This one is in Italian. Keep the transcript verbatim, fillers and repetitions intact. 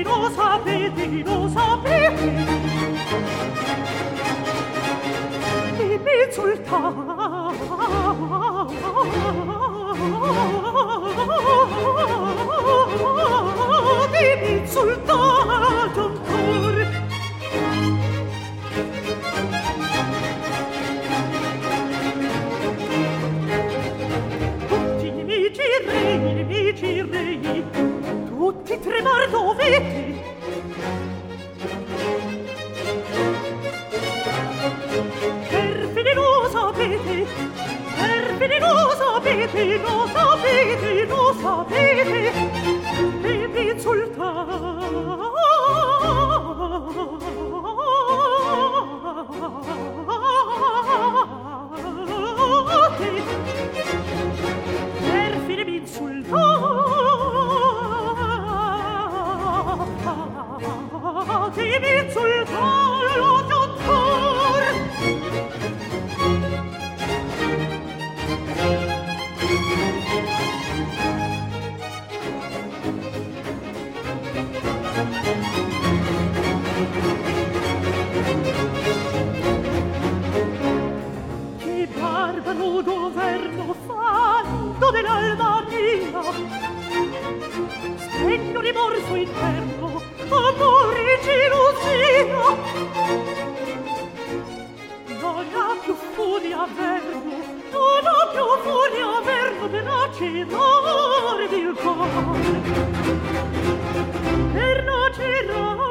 lo sapete, lo sapete, che mi insultate, mi insultate ancora. Tutti i nemici rei, i nemici rei, tutti tremar dovete. Perfidi lo sapete, perfidi lo sapete, lo sapete, lo sapete, e mi insultate. Perfidi mi insultate, mi insultate ancora. Che barbaro governo fanno dell'Albania, spegno rimorso interno, amore gelosia. Non ha più furia verno, non ha più furia verno per lacerare il cuore, per lacerare